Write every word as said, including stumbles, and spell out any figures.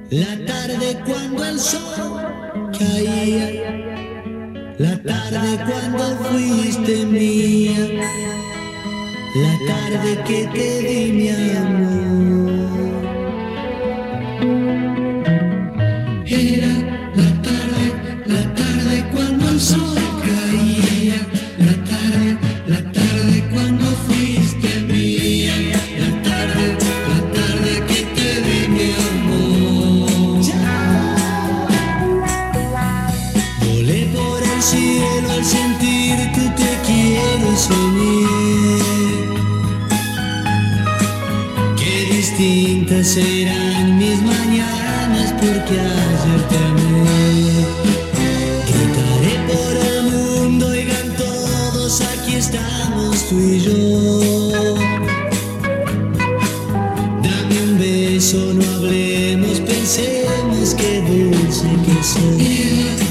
La tarde cuando el sol caía, la tarde cuando fuiste mía, la tarde que te di mi amor. Era la tarde, la tarde cuando el sol caía, la tarde, la tarde cuando fuiste mía, la tarde, la tarde que te di mi amor. Volé por el cielo al sentir tu te quiero y soñé. Qué distintas serán mis mañanas porque ayer te amé. Gritaré por el mundo, oigan todos, aquí estamos tú y yo. Dame un beso, no hablemos, pensemos qué dulce que soy.